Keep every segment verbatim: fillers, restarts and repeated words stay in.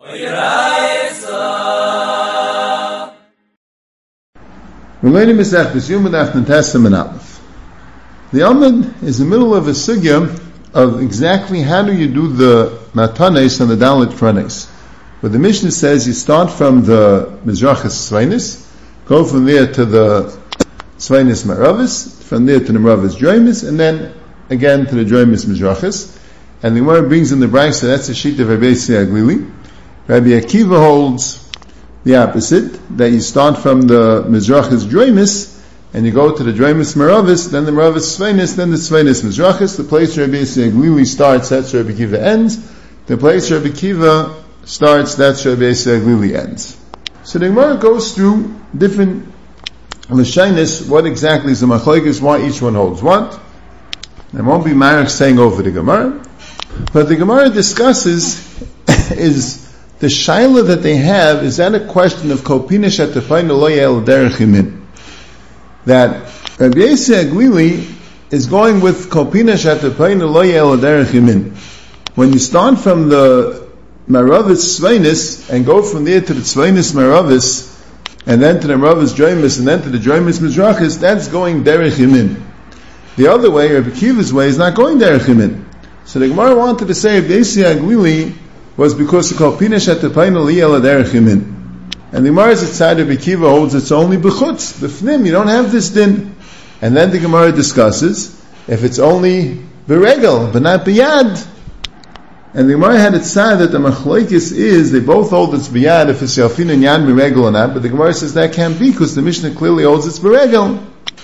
Related Masechtas Yuma Daf Nuntes and Aleph. The Amud is in the middle of a sugya of exactly how do you do the matanes and the dalit pranes. But the Mishnah says you start from the Mizrachas Sveinis, go from there to the Sveinis Maravis, from there to the Maravis Joimis, and then again to the Joimis Mizrachas. And the Gemara brings in the Brisa, that's the sheet of Rabbi Aglili. Rabbi Akiva holds the opposite, that you start from the Mizrachas Joimis, and you go to the Joimis Maravis, then the Maravis Sveinis, then the Sveinis Mizrachas. The place Rabbi Aglili starts, that's where Rabbi Akiva ends. The place Rabbi Akiva starts, that's where Rabbi Aglili ends. So the Gemara goes through different Lashinis, what exactly is the Machlokes, why each one holds what. There won't be Marek saying over the Gemara, but the Gemara discusses is the shaila that they have, is that a question of Kopinish at the final loyal derechimin? That Rabbi Aglili is going with Kopinish at the final loyal derechimin. When you start from the Maravis Sveinis and go from there to the Sveinis Maravis, and then to the Maravis Joimis, and then to the Joimis Mizrachis, that's going derechimin. The other way, Rabbi Akiva's way, is not going derechimin. So the Gemara wanted to say Rabbi Aglili was because the Kopinish at the final liyel derechimin. And the Gemara's side of Rabbi Akiva holds it's only b'chutz, b'fnim, you don't have this din. And then the Gemara discusses if it's only b'regel, but not b'yad. And the Gemara had it said that the machlokes is they both hold it's b'yad if it's yalfin and yad b'regel or not. But the Gemara says that can't be because the Mishnah clearly holds it's b'regel.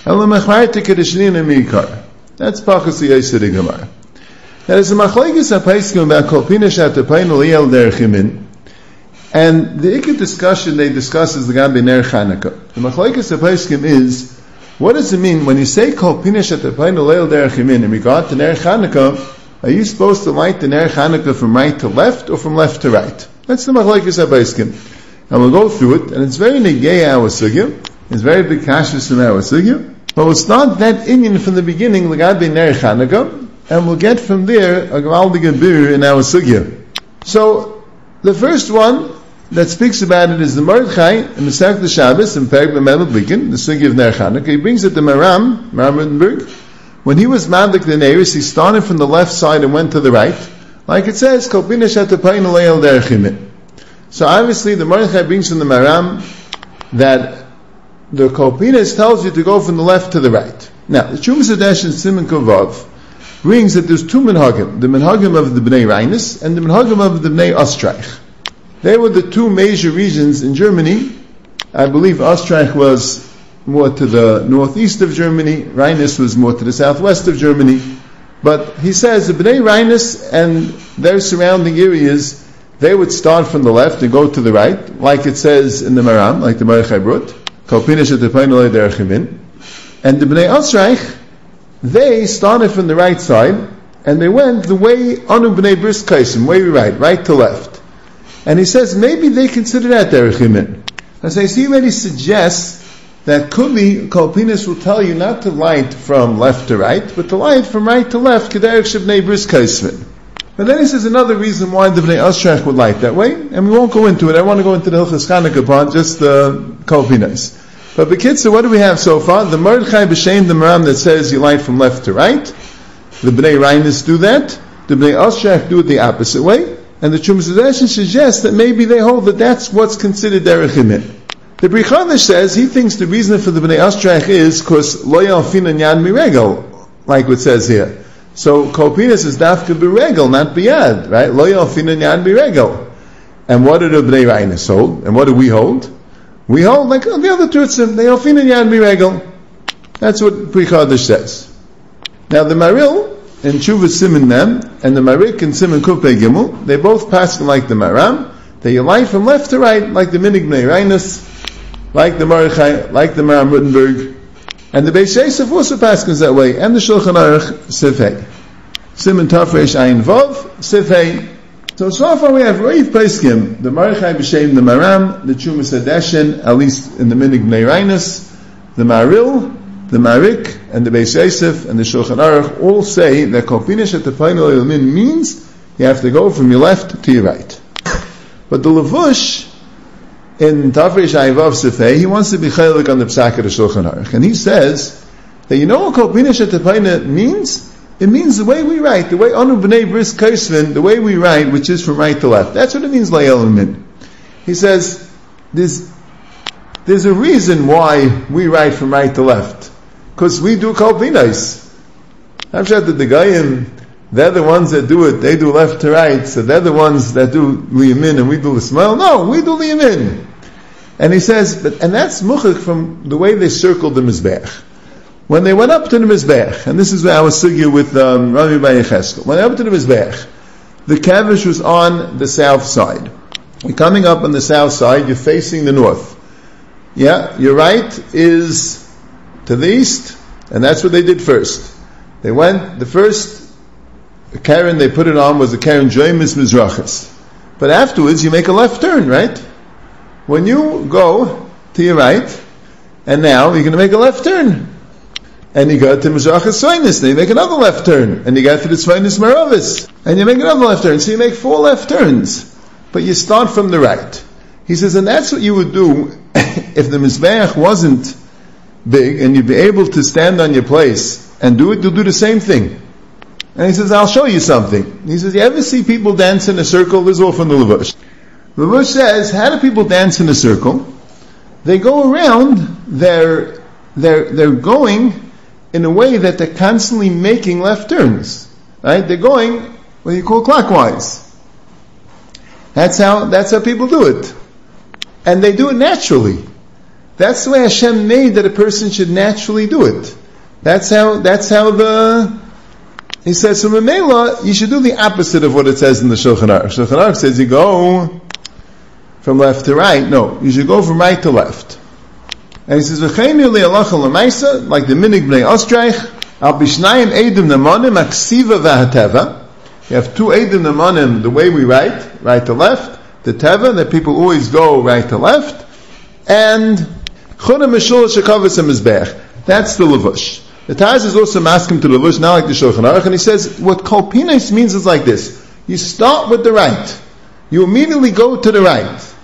That's pachas yisur the Gemara. That is a machlokes apaiskim about Kopinish at the final liyel derechimin. And the ikket discussion they discuss is the Gabi Ner Chanukah. The machlokes apaiskim is, what does it mean when you say Kopinish at the final liyel derechimin in regard to Ner Chanukah? Are you supposed to light the Ner Chanukah from right to left or from left to right? That's the machlokes apaiskim. And we'll go through it, and it's very negay our sugya. It's very big kashus in our sugya. But we'll start that inyan from the beginning, the Gabi Ner Chanukah, and we'll get from there a gewaldige bir in our sugya. So, the first one that speaks about it is the Mordechai in Masechta Shabbos in Perek B'Medel Blikin, the sugya of Ner Chanukah. He brings it to Maram, Maram Rittenberg. When he was Madlik the Neiris, he started from the left side and went to the right. Like it says, Kopinish at the Pain Leil Derechimin. So obviously the Mordechai brings from the Maram that the Kopinish tells you to go from the left to the right. Now, the Chuvas Hadesh and Siman Kovav brings that there's two minhagim, the minhagim of the Bnei Reinus and the minhagim of the Bnei Ostreich. They were the two major regions in Germany. I believe Ostreich was more to the northeast of Germany, Reinus was more to the southwest of Germany. But he says the Bnei Reinus and their surrounding areas, they would start from the left and go to the right, like it says in the Maram, like the Mordechai brought, Kopinish at the Painolei Derechimin. And the Bnei Ostreich, they started from the right side, and they went the way Anu B'nai Bris Kaisim, way right, right to left. And he says, maybe they consider that Derechimin. As I see, already suggests that could be, Kopinish will tell you not to light from left to right, but to light from right to left, K'derech Shebnei Bris Kaisim. But then he says another reason why the Bnei Ostreich would light that way, and we won't go into it. I want to go into the Hilchas Chanukah part, just the Kopinish. But Bekitzer, what do we have so far? The Mordechai b'Shem the Maram that says you light from left to right. The Bnei Reinus do that. The Bnei Ostreich do it the opposite way. And the Chuvas Hadesh suggests that maybe they hold that that's what's considered derechimin. The Bri Chadash says he thinks the reason for the Bnei Ostreich is because lo yalfin and yad miregel, like it says here. So Kopinish is dafka b'regel, not b'yad, right? Lo yalfin and yad miregel. And what do the Bnei Reinus hold? And what do we hold? We hold like the other Turtzim, they ofin and yad miregel. That's what Pri Chadash says. Now the Maril in Chuvas Siman Mem and the Marik in Siman Kupei Gimel, they both pass like the Maram. They light from left to right, like the Minig Bnei Reinus, like the Mordechai, like the Maram Rittenberg, and the Beis Yosef also passes that way, and the Shulchan Aruch Sifhei. Siman Tafresh Ayin Vav Sifhei. So, so far we have Reiv Peskim, the Mordechai B'Shem, the Maram, the Chuvas Hadesh, at least in the Minig Bnei Reinus, the Maril, the Marik, and the Beis Yosef, and the Shulchan Aruch all say that Kopinish at the Painol Ilmin means you have to go from your left to your right. But the Levush, in Tafresh Ayvav Sefei, he wants to be chaylik on the Psak of the Shulchan Aruch. And he says that you know what Kol Pina Shetapayna means? It means the way we write, the way Anu B'nai Bris Kaisvin, the way we write, which is from right to left. That's what it means, Layel and Min. He says, there's, there's a reason why we write from right to left. Because we do Kol Pinas. I'm sure that the Goyim, they're the ones that do it, they do left to right, so they're the ones that do Liyamin and we do L'Smail. No, we do Liyamin. And he says, but, and that's Muchach from the way they circled the Mizbech. When they went up to the Mizbech, and this is where I was sugya with um, Rami Bar Yecheskel, when they went up to the Mizbech, the Kavish was on the south side. You're coming up on the south side, you're facing the north. Yeah, your right is to the east, and that's what they did first. They went, the first Karen they put it on was the Karen Joimis Mizrachis. But afterwards you make a left turn, right? When you go to your right, and now you're going to make a left turn. And you go to Mizrachis Svainis, then you make another left turn. And you get to the Svainis Maravis, and you make another left turn. So you make four left turns. But you start from the right. He says, and that's what you would do if the Mizbeach wasn't big, and you'd be able to stand on your place and do it, you'll do the same thing. And he says, I'll show you something. He says, you ever see people dance in a circle? This is all from the Levush. The Levush says, how do people dance in a circle? They go around, they're, they're, they're going in a way that they're constantly making left turns. Right? They're going what you call clockwise. That's how, that's how people do it. And they do it naturally. That's the way Hashem made that a person should naturally do it. That's how, that's how the, he says, so Memela, you should do the opposite of what it says in the Shulchan Aruch. Shulchan Aruch says you go from left to right. No, you should go from right to left. And he says, V'cheinu le'alacha l'maisa, like the minig b'nei Ostreich, al bishnayim eidim namanim, aksiva v'hateva. You have two eidim namanim, the way we write, right to left, the teva, that people always go right to left, and chuna mishul shekavas ha-mizbech. That's the Levush. The Taz is also masking to the Levush, not like the Shulchan Aruch, and he says, what Kol Pinas means is like this. You start with the right. You immediately go to the right.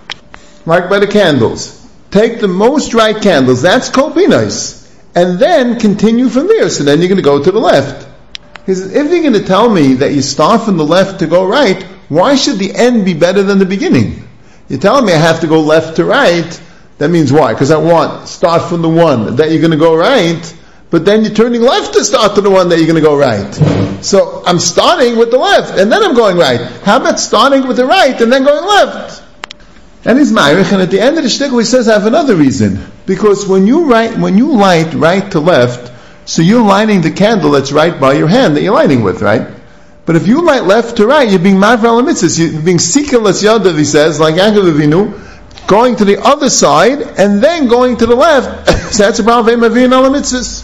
Like by the candles. Take the most right candles, that's Kol Pinas. And then continue from there, so then you're going to go to the left. He says, if you're going to tell me that you start from the left to go right, why should the end be better than the beginning? You're telling me I have to go left to right. That means why? Because I want, start from the one that you're going to go right, but then you're turning left to start to the one that you're going to go right. So I'm starting with the left, and then I'm going right. How about starting with the right, and then going left? And he's Ma'arich, and at the end of the shtickle he says, I have another reason. Because when you write, when you light right to left, so you're lighting the candle that's right by your hand that you're lighting with, right? But if you light left to right, you're being Ma'av mitzvahs, you're being Sikalas Yadav, he says, like Yaakov Avinu, going to the other side, and then going to the left. So that's a problem of Avinu ala mitzvahs.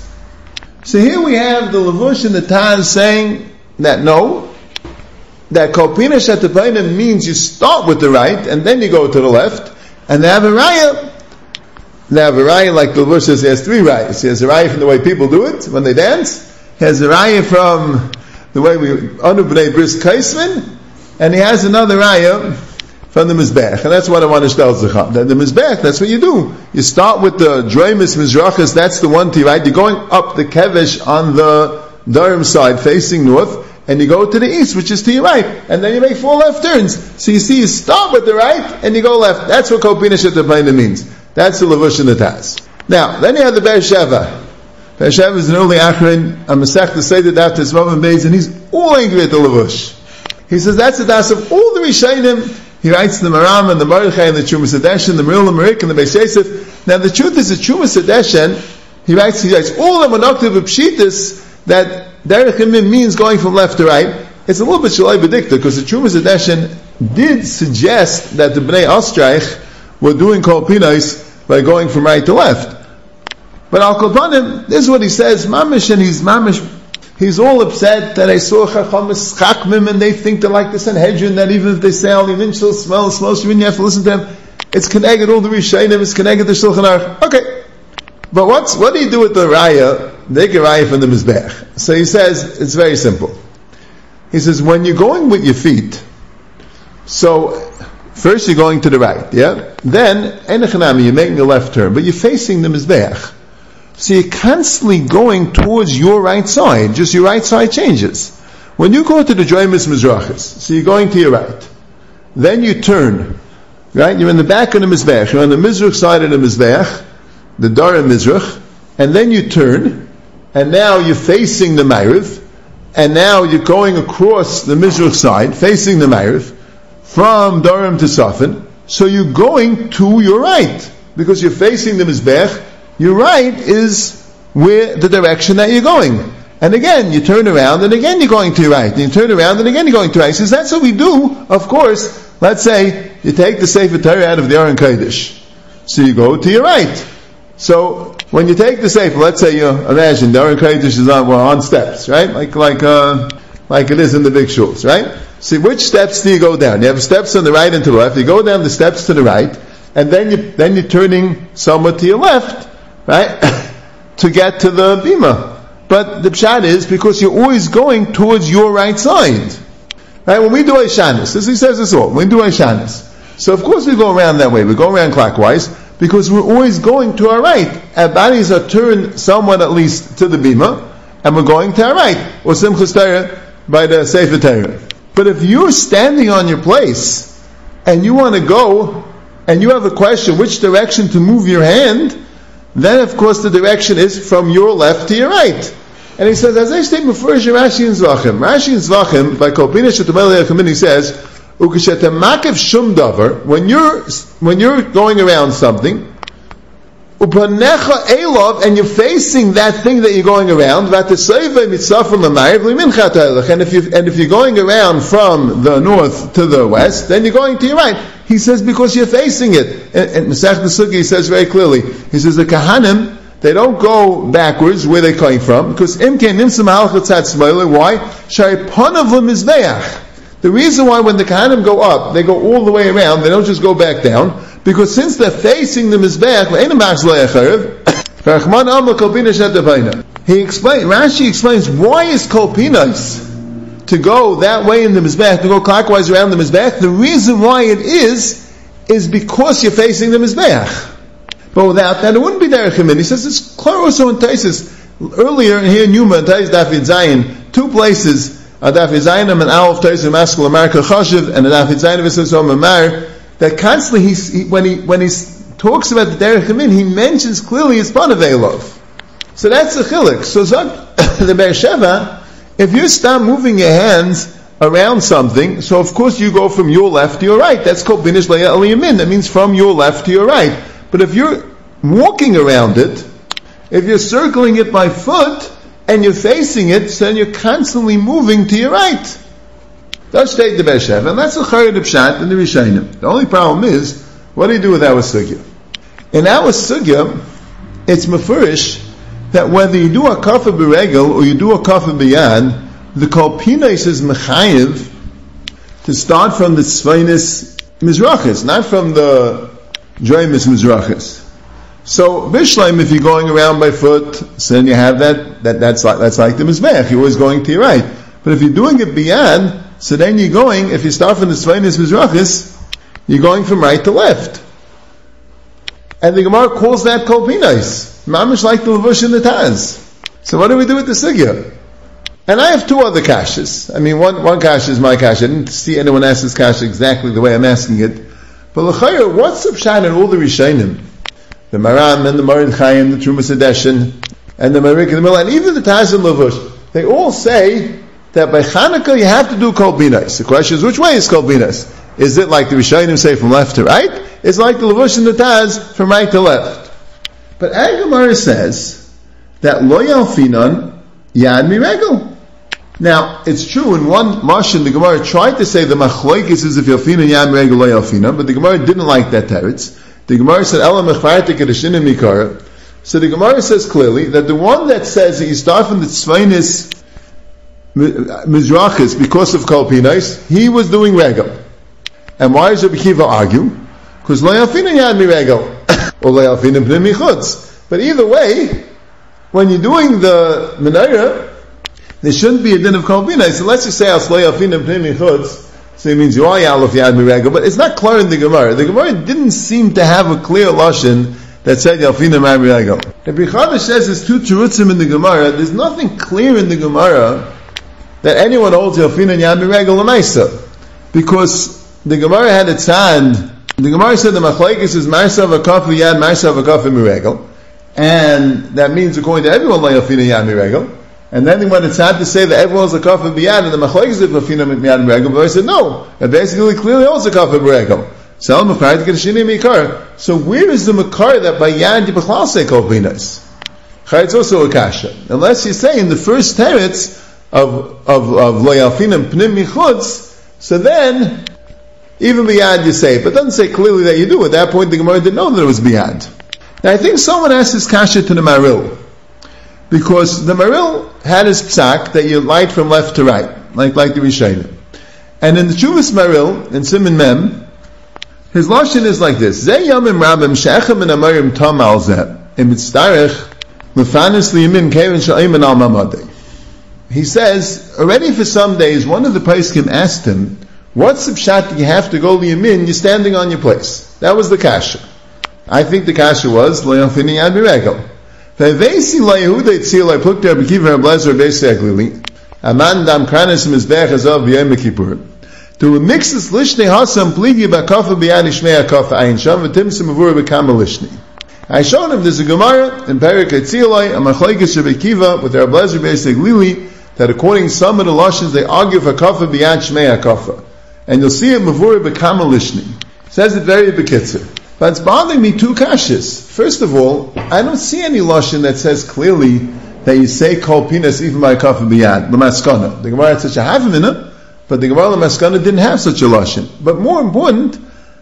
So here we have the Levush and the Taz saying that no, that Kol Pina Shetapayna means you start with the right, and then you go to the left, and they have a raya. They have a raya, like the Levush says, he has three rayas. He has a raya from the way people do it, when they dance. He has a raya from the way we, Anu B'nai Bris Kaisvin, and he has another raya from the Mizbech. And that's what I want to tell Zecham. The, the Mizbech, that's what you do. You start with the Droimus Mizrachas, that's the one to your right. You're going up the Kevesh on the Durham side, facing north, and you go to the east, which is to your right. And then you make four left turns. So you see, you start with the right, and you go left. That's what Kol Pina Shetapayna means. That's the Levush and the Taz. Now, then you have the Be'er Sheva. Be'er Sheva is an early Achron, a Masech to say that after his mom and Beis, and he's all angry at the Levush. He says that's the Das of all the Rishayim. He writes the Maram and the Mordechai and the Chumas Hadeshen, the Meril and Merik and the Beis Yosef. Now the truth is the Chumas Hadeshen, he writes, he writes all of them are Noctiv of Pshitas, that Derech Imim means going from left to right. It's a little bit Shalai B'dikta, because the Chumas Hadeshen did suggest that the Bnei Ostreich were doing Kol Pinos by going from right to left. But Al Kol Panim, this is what he says, Mamish, and he's Mamish, he's all upset that I saw Chachamas Chakmim, and they think they're like the Sanhedrin, that even if they say Al Yavin Shal Smell, Smell Shvin, you have to listen to them. It's connected all the Rishayim, it's connected to Shulchan Aruch. Okay. But what's, what do you do with the Raya? They get Raya from the Mizbech. So he says, it's very simple. He says, when you're going with your feet, so First you're going to the right, yeah? Then, Enechanami, you're making a left turn, but you're facing the Mizbeach. So you're constantly going towards your right side, just your right side changes. When you go to the Joimis Mizrachis, so you're going to your right, then you turn, right? You're in the back of the Mizbeach, you're on the Mizrach side of the Mizbeach, the Dara Mizrach, and then you turn, and now you're facing the Ma'ariv, and now you're going across the Mizrach side, facing the Ma'ariv, from Durham to Safin, so you're going to your right, because you're facing the Mizbech. Your right is where the direction that you're going. And again, you turn around, and again you're going to your right. And you turn around, and again you're going to your right. So that's what we do, of course. Let's say, you take the Sefer Torah out of the Aron Kodesh. So you go to your right. So, when you take the Sefer, let's say you imagine, the Aron Kodesh is on, well, on steps, right? Like, like, uh, like it is in the big shuls, right? See, which steps do you go down? You have steps on the right and to the left. You go down the steps to the right, and then you then you're turning somewhat to your left, right, to get to the bima. But the pshat is because you're always going towards your right side, right? When we do Aishanis, this he says this all. When we do Aishanis, so of course we go around that way. We go around clockwise because we're always going to our right. Our bodies are turned somewhat at least to the bima, and we're going to our right, or Simchas Torah by the Sefer Torah. But if you're standing on your place and you want to go and you have a question which direction to move your hand, then of course the direction is from your left to your right. And he says, as I state before, Rashi and Zvachim. Rashi and Zvachim, by Kolpina Shetumel Yechamin, he says, Ukeshetamakev shum davar, when you're, when you're going around something, Upanecha elov, and you're facing that thing that you're going around. And if you and if you're going around from the north to the west, then you're going to your right. He says because you're facing it. And Masech Nesugi, he says very clearly. He says the Kahanim, they don't go backwards where they're coming from because imken nimsam halchatzat smoiler. Why? Shariponav lemizbeach. The reason why when the Kahanim go up, they go all the way around. They don't just go back down. Because since they're facing the Mizbeach, he explains, Rashi explains, why is Kolpinas to go that way in the Mizbeach, to go clockwise around the Mizbeach? The reason why it is, is because you're facing the Mizbeach. But without that, it wouldn't be Derech Yamin. He says it's clear also in Taisis. Earlier here in Yuma, in Taisis Daf Yud Zayin, two places, Daf Yud Zayin and Aleph Taisis Maskul America Chashiv, and Daf Yud Zayin V'Sosom Amar, that constantly, he's, he, when he when he talks about the Derech Yamin, he mentions clearly his Panav Elov. So that's the chilik. So the Be'er Sheva, if you start moving your hands around something, so of course you go from your left to your right. That's called Binish Le'ya El Yamin. That means from your left to your right. But if you're walking around it, if you're circling it by foot, and you're facing it, so then you're constantly moving to your right. That's take the Be'er Sheva, and that's the Chayyid Pshat in the Rishayim. The only problem is, what do you do with our sugya? In our sugya, it's mefurish that whether you do a kafa b'regel or you do a kafa b'yad, the kolpinais is mechayiv to start from the tzvainis mizrachis, not from the joimis mizrachis. So bishleim, if you're going around by foot, so then you have that, that that's like that's like the mizbeach. You're always going to your right. But if you're doing it b'yad, so then you're going, if you start from the tzvainis mizrachis, you're going from right to left. And the Gemara calls that kolpinais. Mamish like the levush in the Taz. So what do we do with the sugya? And I have two other kashas. I mean, one one kasha is my kasha. I didn't see anyone ask this kasha exactly the way I'm asking it. But l'chayr, what's the pshat in all the Rishonim? The Maram and the Marid Chaim, the Trumas Hadeshin, and the Marik and the Milah, and even the Taz and Levush, they all say that by Chanukah you have to do Kol Binas. The question is, which way is Kol Binas? Is it like the Rishonim say from left to right? Is it like the Levush and the Taz from right to left? But Agamara says that Lo Yalfinan Yad Miregel. Now, it's true, in one Mashon, the Gemara tried to say the Machloikis is if Yalfinan Yad Miregel Lo Yalfinan, but the Gemara didn't like that teretz. The Gemara said, Ela Mechvartik Edeshinim Mikara. So the Gemara says clearly that the one that says that you start from the Tzvainis Mizrachis because of Kolpinais, he was doing Regel. And why does Rabbi Kiva argue? Because Lo Yalfinan Yad Miregel, or Lo Yalfinan Pnei Michutz. But either way, when you're doing the Menorah, there shouldn't be a din of Kolpinais. So let's just say, Lo Yalfinan Pnei Michutz, So it means you are Yalef Yad Miregel, but it's not clear in the Gemara. The Gemara didn't seem to have a clear lashon that said Yalfina Mar Miregel. Rabbi Chada says there's two terutzim in the Gemara. There's nothing clear in the Gemara that anyone holds Yalfina Yad Miregel Lamaisa. Because the Gemara had its hand. The Gemara said the Machlekes is Marsa V'Kafu Yad, Marsa V'Kafu Miregel. And that means according to everyone, Yalfina Yad Miregel. And then when it's had to say that everyone's a kafir biyad, and the machlekes is lafina miyad miregel, but I said no. It basically clearly also a kafir miregel. So makar to get a shini mikar. So where is the makar that by yad yibachal say kol pinas? It's also a kasha. Unless you say in the first teretz of of of lo yalfina pnim michutz, so then even biyad you say it, but it doesn't say clearly that you do. At that point, the Gemara didn't know that it was biyad. Now I think someone asked this kasha to the Maril. Because the Maril had his psak that you light from left to right, like like the Rishonim. And in the Chuvas Maril, in Siman Mem, his lashon is like this: Zeh yamim rabim she'echem min amarim tam al zeh im mitzdarech lefanis liyamin kevin sha'im al mamadei. He says already for some days, one of the poskim asked him, "What's the pshat that you have to go liyamin? You're standing on your place." That was the kasha. I think the kasha was lo yalfini yad miregel. Ve'vesi la Yehuda Yitzil I put there b'kiver Ablezer Beis Aglili Aman dam kranis mizbech azav b'yom Kippur to mix this lishne hasam pligi b'kafa b'yad ishmei akafa ayin sham v'timsim avur b'kama lishne. I showed him there's a Gemara in Perik Yitzilai a machlekes Rebbe Kiva with their Ablezer Beis Aglili that according to some of the lashons they argue for kafa b'yad shmei akafa, and you'll see it mavur b'kama lishne. Says it very bekitzer. But it's bothering me two kashas. First of all, I don't see any lashon that says clearly that you say kol pinas even by kaf biyad l'maskana. The Gemara had such a havamina, but the Gemara l'maskana didn't have such a lashon. But more important,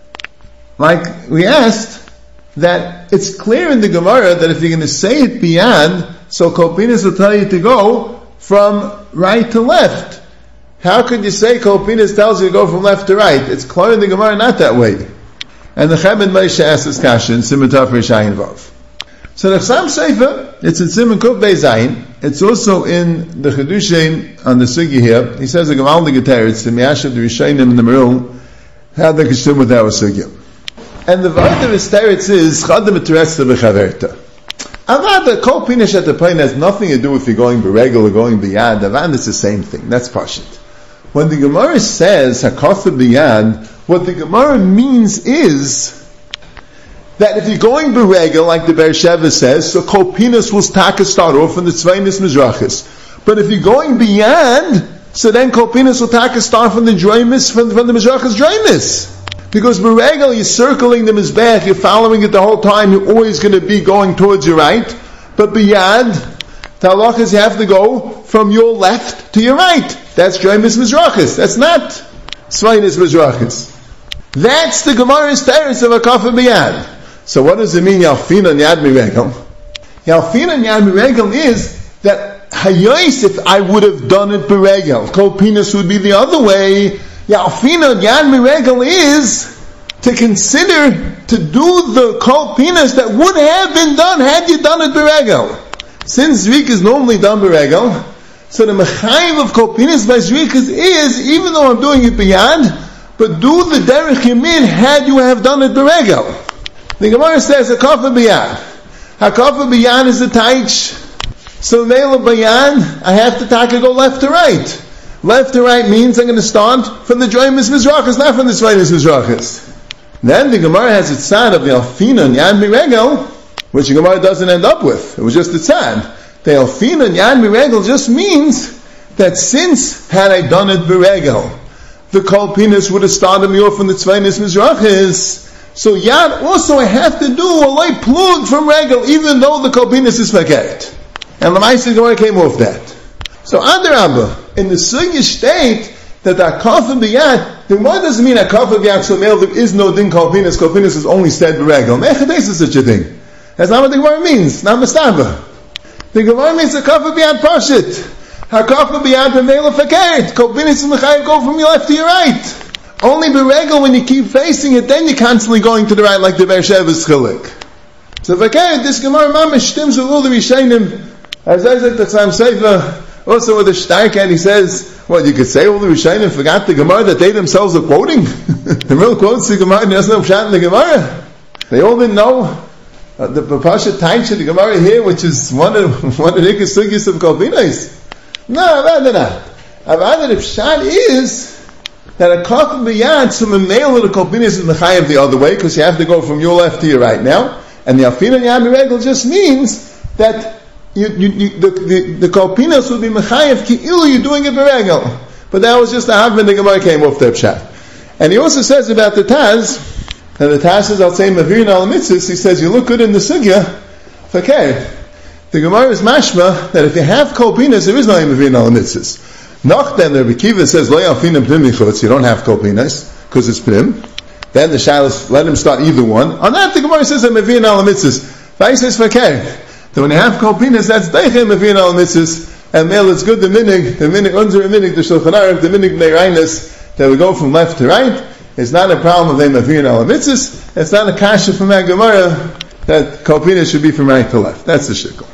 like we asked, that it's clear in the Gemara that if you're going to say it biyad, so kol pinas will tell you to go from right to left. How could you say kol pinas tells you to go from left to right? It's clear in the Gemara not that way. And the Chabad Moshe asks this kasha in Siman Tov Rishayin Vav. So the Chassam Sefer, it's in Siman Kuf Beis Zayin. It's also in the Chedushin on the Sugi here. He says a Gavaldi Geteretz, the Miyashav, the Rishonim, and the Merul, how they kishtum with our Sugi. And the Vart of his Teretz is Chadam Eteresta B'Chaverta. Avad, the Kol Pinish at the plane has nothing to do with you going B'Regel or going B'Yad. Avad is the same thing. That's Pashit. When the Gemara says Hakofa B'Yad, what the Gemara means is that if you're going B'Regel, like the Beersheva says, so Kol Pinas will taka start off from the Tzveinis Mizrachis. But if you're going beyond, so then Kol Pinas will taka start from the Draimis, from, from the Mizrachis Draimis. Because B'Regel, you're circling the Mizbech, you're following it the whole time, you're always going to be going towards your right. But beyond, the halach is you have to go from your left to your right. That's Draimis Mizrachis. That's not Tzveinis Mizrachis. That's the Gemara's teretz of a kafa b'yad. So what does it mean, Yalfina and Yad Miregel? Yalfina and Yad Miregel is that Hayos, if I would have done it b'regel, Kol Pinas would be the other way. Yalfina and Yad Miregel is to consider to do the Kol Pinas that would have been done had you done it b'regel. Since Zvik is normally done b'regel, so the Mechayiv of Kol Pinas by Zrikas is, even though I'm doing it b'yad, but do the derech yamin had you have done it b'regel. The Gemara says a kafa b'yad. Hakafa b'yad is a taich. So neila b'yad, I have to taka go left to right. Left to right means I'm going to start from the Draimis Mizrachis, not from the Tzveinis Mizrachis. Then the Gemara has its tzad of the Alfina and Yad Miregel, which the Gemara doesn't end up with. It was just the tzad. The Alfina and Yad Miregel just means that since had I done it b'regel, the Kol Pinas would have started me off from the Tzveinis Mizrachis. So Yad also I have to do a light plug from Regel, even though the Kol Pinas is Makeret. And the Lamaisa Gemara came off that. So Adarabba, in the Sugya state that the Akafa B'Yad, then what does it mean Akafa B'Yad so male there is no din Kol Pinas, Kol Pinas is only said Regel. Mechades is such a thing. That's not what the Gemara means, not Mastava. The Gemara means Akafa B'Yad Pashit. Hakafa b'yad b'meila fakert. Kol Pinas and L'chayiv go from your left to your right. Only b'regel when you keep facing it, then you're constantly going to the right, like the Beersheva's chilik. So fakert, this Gemara mamish stims with all the Rishayim. As Isaac the Chassam Sefer, also with the Shtark, and he says Well, you could say all the Rishonim forgot the Gemara that they themselves are quoting. The real quotes the Gemara, and there's no pshat in the Gemara. They all didn't know uh, the Pasha Taincha, the Gemara here, which is one of one of the sugyas of Kalpinos. No, rather not. Rather, the pshat is that a kafim b'yad, so the male of the Kalpinos is mechayev the other way, because you have to go from your left to your right now. And the Afina Yami Regel just means that you, you, you, the, the, the Kalpinos would be mechayev ki'ilu, you're doing it beregel. But that was just the Havman, the Gemara came off the pshat. And he also says about the Taz, and the Taz says, I'll say Mavirin al Mitzvahs, he says, you look good in the Sugya, okay. The Gemara is mashma, that if you have Kalpinos, there is no Mavirin al Mitzvahs. Noch then, the Rebbe Kiva says, Lo Yalfinim Pnim Michutz, you don't have Kalpinos, because it's Pnim. Then the Shalos, let him start either one. On that, the Gemara says, Mavirin al Mitzvahs. Vai says, okay. So when you have Kalpinos, that's Deichen Mavirin al Mitzvahs. And male, it's good, the minig, the minig, unzer minig, the Shulchan Aruch, the minig bnei Reinis, that we go from left to right. It's not a problem of them Mavirin al Mitzvahs. It's not a kasha from that Gemara that Kalpinos should be from right to left. That's the shikl.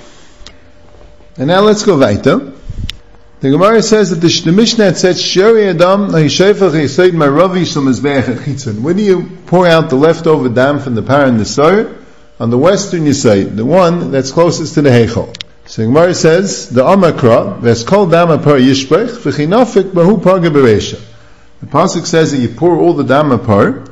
And now let's go weiter. The Gemara says that the, the Mishnah said, Sheri Adam, Ha'ishayfach Ha'yisayd Maravi Shal Mizbeach HaChitzon. When do you pour out the leftover dam from the par and the sar? On the western Yisayd, the one that's closest to the Heichal. So the Gemara says, the Amakra, Ves Kol Dam Apar Yishbech, V'chinafik Bahu Paga Beresha. The Pasuk says that you pour all the dam apart,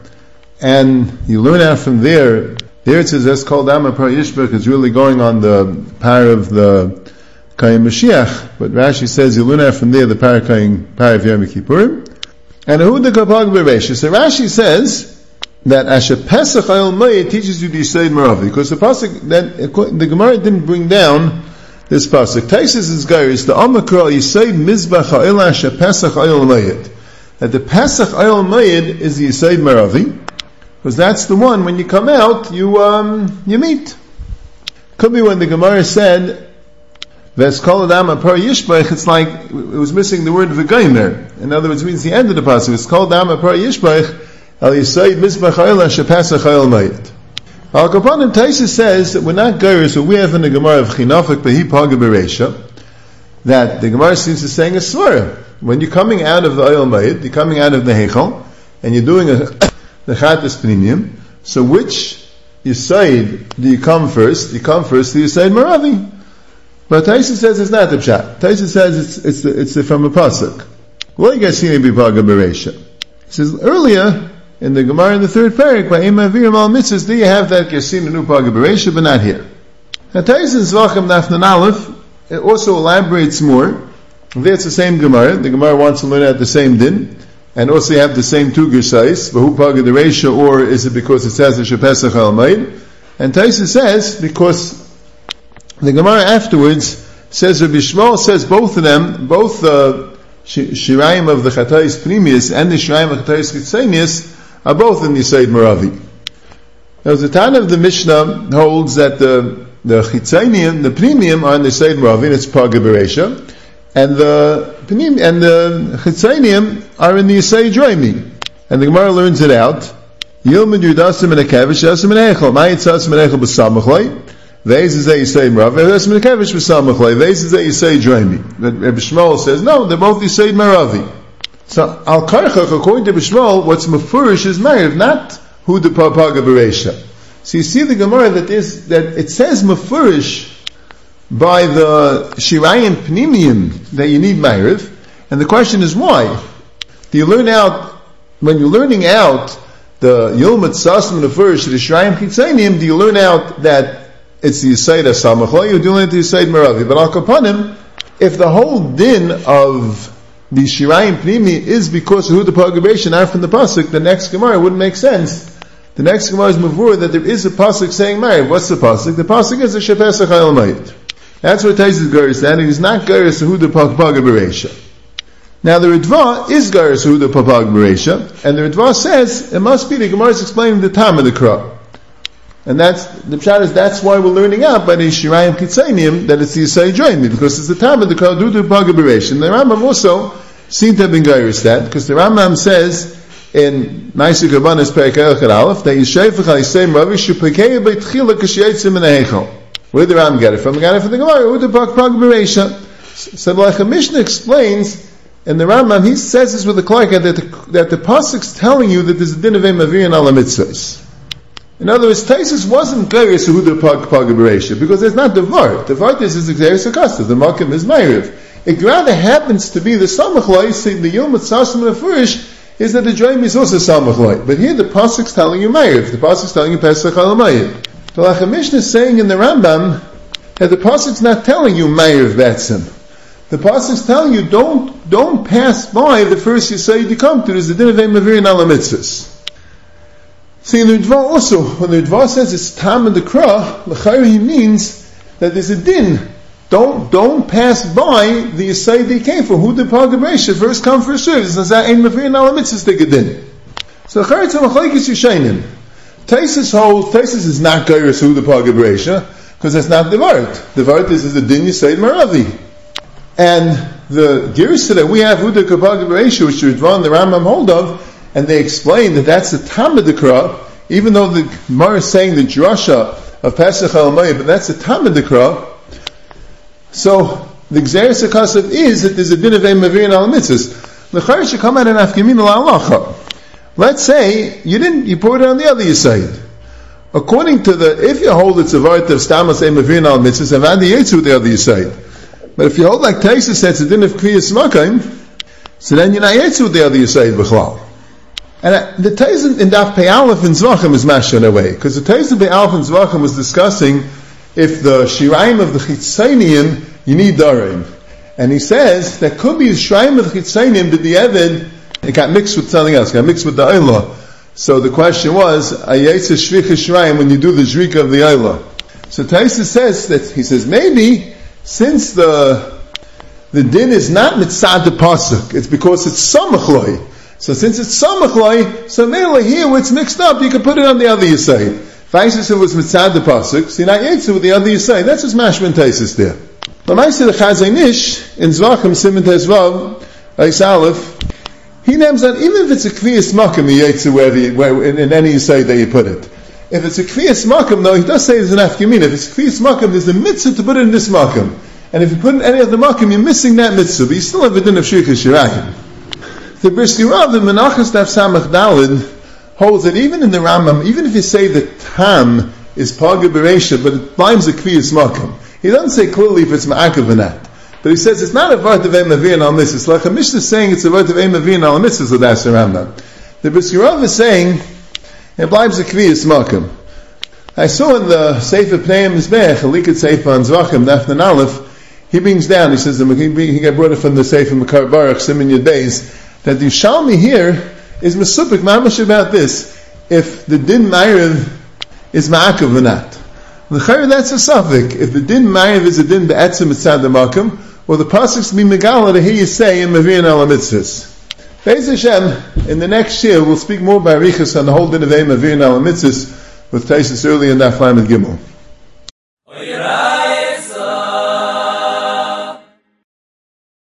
and you learn out from there. There it says, Ves Kol Dam Apar Yishbech is really going on the par of the Kayim Mashiach, but Rashi says you learn out from there the par Kayim par of Yom Kippurim. And who the Kapag Beresha? So Rashi says that Asher Pesach Ayol Mayit teaches you the Yisayd Maravi, because the pasuk that the Gemara didn't bring down this pasuk. Taisus is Gairis the Amakra Yisayd Mizbach Ayol Asher Pesach Ayol Mayit. That the Pesach Ayol Mayit is the Yisayd Maravi, because that's the one when you come out you um you meet. Could be when the Gemara said Ves Kol Adam Apar Yishbech, it's like it was missing the word V'gaymer. In other words, it means the end of the pasuk. Ves Kol Adam Apar Yishbech, Al Yisayd Mizbach Ayol Asher Pesach Ayol Mayit. Al Kapanim Taisa says that we're not Gairis, so we have in the Gemara of Chinafik Behi Paga Beresha, that the Gemara seems to saying a svara. When you're coming out of the Ayol Mayit, you're coming out of the Heichal, and you're doing a the Chatas Pnimiyim, so which Yisayd do you come first? You come first to Yisayd Maravi. But Taisa says it's not the pshat. Taisa says it's it's the, it's the, from a pasuk. Well, you guys see me Paga Beresha. It says earlier in the Gemara in the third parak by Imavirim al Mitzvahs, do you have that Yasin Anu Paga Beresha, but not here. Now Taisa Zvachim Nafnan Aleph it also elaborates more. There it's the same Gemara. The Gemara wants to learn out the same din, and also you have the same two Gersais, Vahu Paga Beresha, or is it because it says Asher Pesach Al Mayit? And Taisa says because the Gemara afterwards says Rabbi Shmuel says both of them, both the Shirayim of the Chatayis Pnimius and the Shirayim of the Chatayis Chitzonius are both in the Yisayd Maravi. Now the Tana of the Mishnah holds that the the Chitzonium, the Pnimium are in the Yisayd Maravi, and it's Paga Beresha, and the Pnim and the Chitzonium are in the Yisayd Droimi. And the Gemara learns it out. Yilmid Yudasim and Akevish, Yasim and Echel, Ma'itzasim and Echel B'samachlai. Veis is that you say Marav, Veis Mekavish B'samachlai, Veis is that you say Droimi. But Rabbi Shmuel says, no, they're both you say Maravi. So, Al Karchach, according to Rabbi Shmuel, what's Mefurish is Marav, not Hu de Paga Beresha. So you see the Gemara that is, that it says Mefurish by the Shirayim Pnimiyim that you need Marav, and the question is why? Do you learn out, when you're learning out the Yilmat Sasm Mefurish, the Shirayim Chitzonium, do you learn out that it's the Yisayd HaSamachlai, you're doing it the Yisayd Maravi. But Al Kapanim, if the whole din of the Shirayim Pnimi is because of who the Paga Beresha, not from the pasuk, the next Gemara wouldn't make sense. The next Gemara is Mavur that there is a pasuk saying Marav. What's the pasuk? The pasuk is a Shepesach Ayol Mayit. That's what Taisus Garis said. It is not Garis who the Paga Beresha. Now the Ritva is Garis who the Paga Beresha, and the Ritva says it must be the Gemara is explaining the time of the crop. And that's, the pshat is, that's why we're learning out by the Shirayim Kitzonium that it's the Yisayd Droimi, because it's the time of the Kaldudu Paga Beresha. And the Rambam also seemed to have been Gairis that, because the Rambam says in Maaseh Karbanos Perek Elchad Aleph that Yishayfach al Yisayd Maravi Shupekeya Beitchila Kashiyitzim in the Heichal. Where did the Rambam get it from? He got it from the Gemara, who the Paga Beresha. So like a Mishnah explains and the Rambam, he says this with a clarka that the, that the pasuk's telling you that there's a din of Eim Avir in ala mitzvahs. In other words, Taisus wasn't Geiris Yehuda Pag Pag Bereisha, because it's not the Vart. The Vart is his Geiris Akasta, the Makim is Meiriv. It rather happens to be the Samachlai, saying the Yom Tzasam Mefurish, is that the Dreim is also Samachlai. But here the pasuk's telling you Meiriv, the pasuk's telling you Pesach Alamayim. The Lachem Mishnah is saying in the Rambam that the pasuk's not telling you Meiriv Betzim. The pasuk's telling you don't don't pass by the first Yisayid you come to. There's the din of Eim Avir in ala mitzvahs. See, in the Ritva also, when the Ritva says it's Tam and the Krah, l'chayr he means that there's a din. Don't don't pass by the Yisayid they came for. Who the Pagabresha first come first serve. It's not Eim Avir in ala mitzvahs they get din. So l'chayr it's a machlekes Yishaynim. Taisus holds Taisus is not Geiris who the Pagabresha because that's not the Vart. The Vart is, is the din Yisayid Maravi. And the Girsa that we have, Uda Kapag Bereisha, which the Ritva and the Rambam hold of, and they explain that that's the Tamid Dekra, even though the Gemara is saying the Drasha of Pesach Alamayim, but that's the Tamid Dekra. So the Gzeres HaKasav is that there's a din of Eim Avir in ala mitzvahs. L'chayr should come out and Afkamin La'alacha. Let's say you didn't, you poured it on the other Yisayid. According to the, if you hold it's a Vart of Stamas Eim Avir in ala mitzvahs, and Adi Yetzu the other Yisayid. But if you hold like Taisus says a din of Kriyas Makayim, so then you're not yetzu with the other Yisayid B'chlal. And uh, the Taisus in Daf Pei Aleph in Zvachim is mashed in a way, because the Taisus in Pei Aleph in Zvachim was discussing if the Shirayim of the Chitzayim, you need Darim. And he says, that could be the Shirayim of the Chitzayim that the Eved, it got mixed with something else, it got mixed with the Eilah. So the question was, Ayetze Shvich Shirayim when you do the Zrika of the Eilah. So Taisus says that, he says, maybe, since the the din is not mitzad the pasuk, it's because it's samachloi. So since it's samachloi, so mainly here where it's mixed up, you can put it on the other yisayid. If Isis it was mitzad the pasuk, so you're not yetzu with the other yisayid. That's what's mashman taisis there. But I say the Chazon Ish in Zvachim Siman Tezvav Eis Aleph, he names that even if it's a kviyas makom, you yetzu where, where in, in any yisayid that you put it. If it's a kviyas makam, though, he does say it's an afkamin. If it's a kviyas makam, there's a mitzvah to put it in this makam. And if you put it in any of the makam, you're missing that mitzvah, but you still have a din of shirka shirayim. The Briski Rav, the Menachos Daf Samach Dalid, holds that even in the Rambam, even if you say that tam is paga bereisha, but it binds a kviyas makam, he doesn't say clearly if it's ma'akav or not. But he says it's not a vart of Eim Avir in al mitzvahs. Like a Mishnah is saying it's a vart of Eim Avir in al mitzvahs, so that's the Rambam. The Briski Rav is saying, it blives a kviyas makam. I saw in the Sefer Pneim Mizbech, a likud Sefer on Zvachim, Dafnan Aleph, he brings down, he says, he got brought it from the Sefer Makar Baruch, Siman Yud Beis, that the Yishalmi here is mesupik mamash about this, if the din ma'ariv is ma'akav or not. L'chayr, that's a suffix. If the din ma'ariv is a din be'etzim etzad makam, or the pasuk's be megala to hear you say in Mavir ala mitzvahs. Be'ez Hashem, in the next year, we'll speak more by Riches on the whole din of Eim Avir ala mitzvahs with Taisus early in Daf Lamed Gimel.